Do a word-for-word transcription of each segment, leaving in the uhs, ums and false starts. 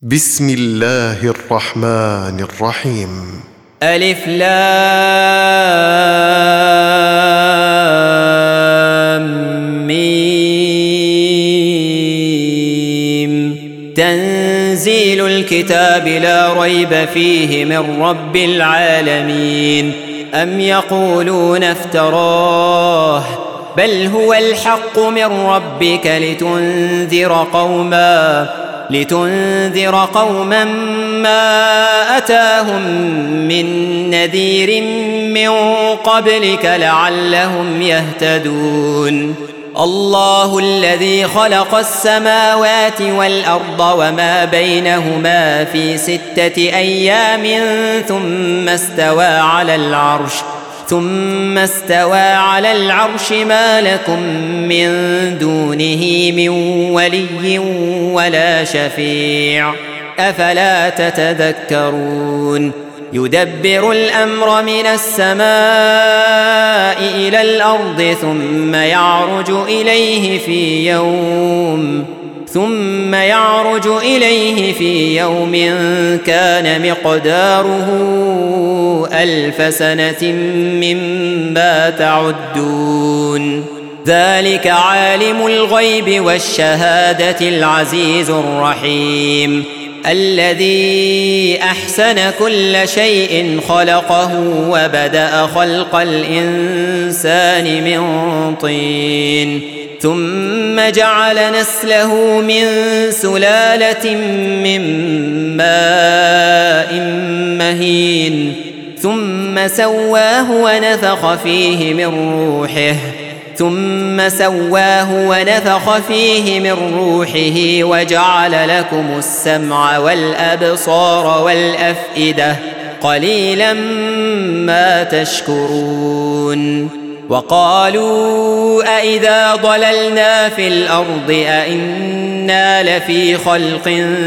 بسم الله الرحمن الرحيم. ألف لام ميم. تنزيل الكتاب لا ريب فيه من رب العالمين. أم يقولون افتراه بل هو الحق من ربك لتنذر قوما لتنذر قوما ما أتاهم من نذير من قبلك لعلهم يهتدون. الله الذي خلق السماوات والأرض وما بينهما في ستة أيام ثم استوى على العرش ثم استوى على العرش ما لكم من دونه من ولي ولا شفيع أفلا تتذكرون. يدبر الأمر من السماء إلى الأرض ثم يعرج إليه في يوم ثم يعرج إليه في يوم كان مقداره ألف سنة مما تعدون. ذلك عالم الغيب والشهادة العزيز الرحيم الذي أحسن كل شيء خلقه وبدأ خلق الإنسان من طين ثم جعل نسله من سلالة من ماء مهين ثم سواه ونفخ فيه من روحه ثم سواه ونفخ فيه من روحه وجعل لكم السمع والأبصار والأفئدة قليلا ما تشكرون. وقالوا أإذا ضللنا في الأرض أإنا لفي خلق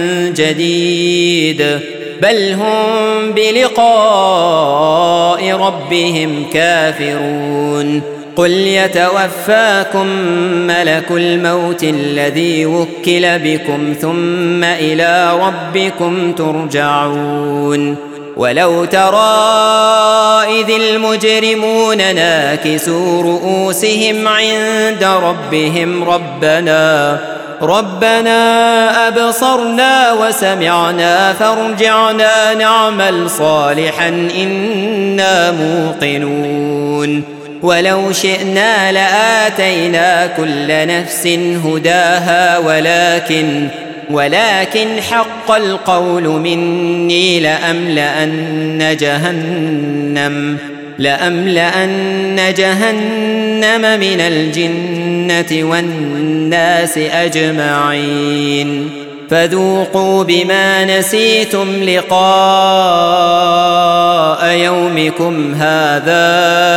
جديد بل هم بلقاء ربهم كافرون. قل يتوفاكم ملك الموت الذي وكل بكم ثم إلى ربكم ترجعون. ولو ترى إذ المجرمون ناكسوا رؤوسهم عند ربهم ربنا ربنا أبصرنا وسمعنا فارجعنا نعمل صالحا إنا موقنون. ولو شئنا لآتينا كل نفس هداها ولكن ولكن حق القول مني لأملأن جهنم لأملأن جهنم من الجنة والناس أجمعين. فذوقوا بما نسيتم لقاء يومكم هذا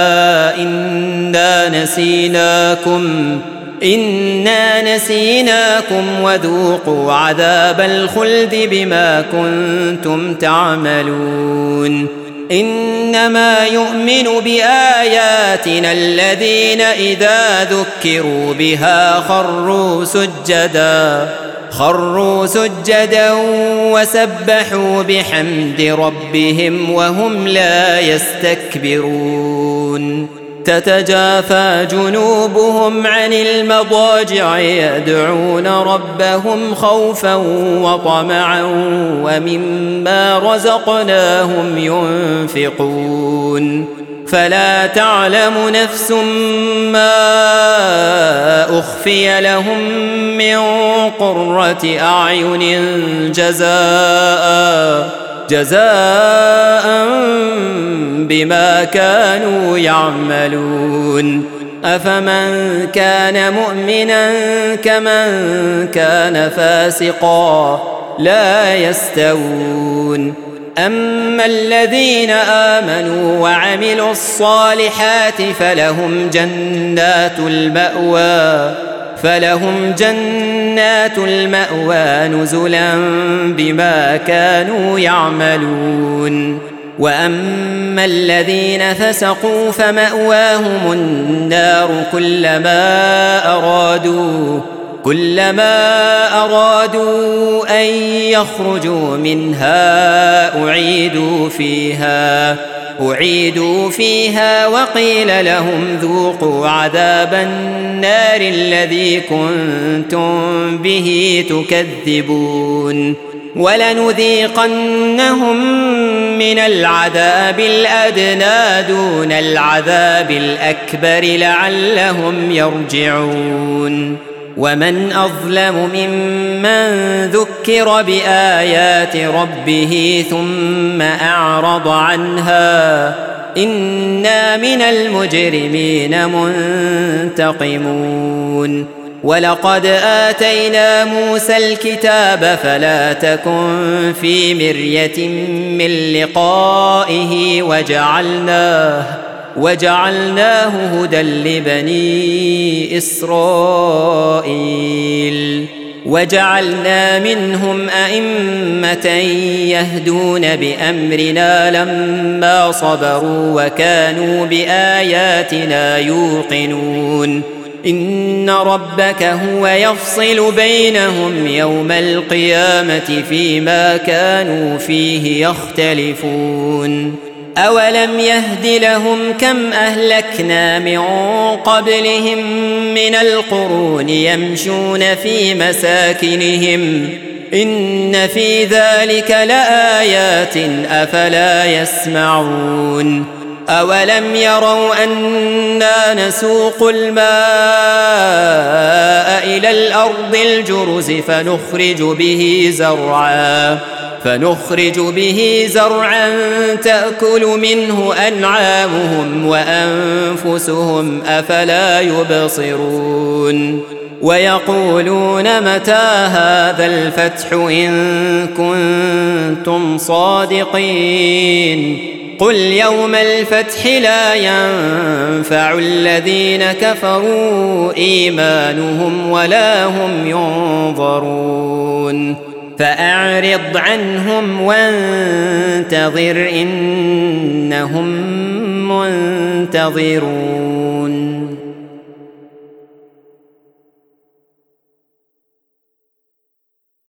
إنا نسيناكم إنا نسيناكم وذوقوا عذاب الخلد بما كنتم تعملون. إنما يؤمن بآياتنا الذين إذا ذكروا بها خروا سجدا خروا سجدا وسبحوا بحمد ربهم وهم لا يستكبرون. تتجافى جنوبهم عن المضاجع يدعون ربهم خوفا وطمعا ومما رزقناهم ينفقون. فلا تعلم نفس ما أخفي لهم من قرة أعين جزاء جزاء بما كانوا يعملون. أفمن كان مؤمنا كمن كان فاسقا لا يستوون. أما الذين آمنوا وعملوا الصالحات فلهم جنات المأوى فلهم جنات المأوى نزلا بما كانوا يعملون. وأما الذين فسقوا فمأواهم النار كلما أرادوا كلما أرادوا أن يخرجوا منها أعيدوا فيها أعيدوا فيها وقيل لهم ذوقوا عذاب النار الذي كنتم به تكذبون ولنذيقنهم من العذاب الأدنى دون العذاب الأكبر لعلهم يرجعون ومن أظلم ممن ذكر بآيات ربه ثم أعرض عنها إنا من المجرمين منتقمون ولقد آتينا موسى الكتاب فلا تكن في مرية من لقائه وجعلناه وجعلناه هدى لبني إسرائيل وجعلنا منهم أئمة يهدون بأمرنا لما صبروا وكانوا بآياتنا يوقنون إن ربك هو يفصل بينهم يوم القيامة فيما كانوا فيه يختلفون أولم يهد لهم كم أهلكنا من قبلهم من القرون يمشون في مساكنهم إن في ذلك لآيات أفلا يسمعون أولم يروا أنا نسوق الماء إلى الأرض الجرز فنخرج به زرعا فنخرج به زرعا تأكل منه أنعامهم وأنفسهم أفلا يبصرون ويقولون متى هذا الفتح إن كنتم صادقين قل يوم الفتح لا ينفع الذين كفروا إيمانهم ولا هم ينظرون فأعرض عنهم وانتظر إنهم منتظرون